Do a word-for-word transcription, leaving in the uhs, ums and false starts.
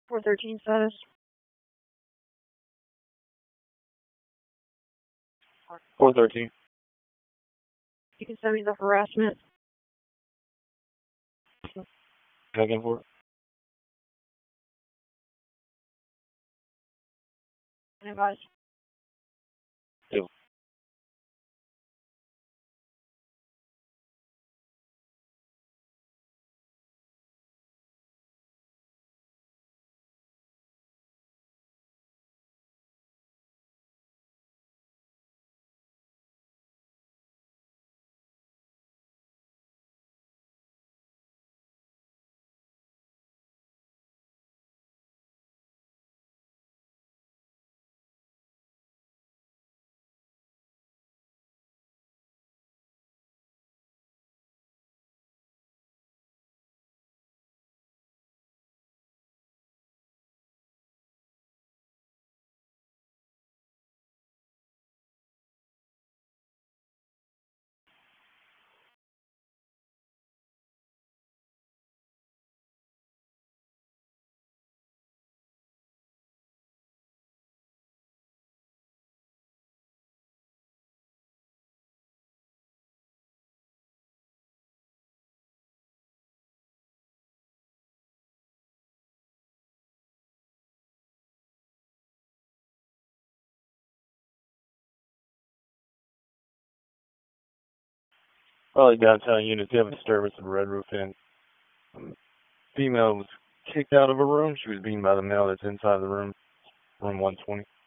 four thirteen status. four thirteen. You can send me the harassment. Checking for it. Advise. Yep. Probably downtown units have a disturbance in Red Roof Inn. Female was kicked out of a room. She was beaten by the male that's inside the room, room one twenty.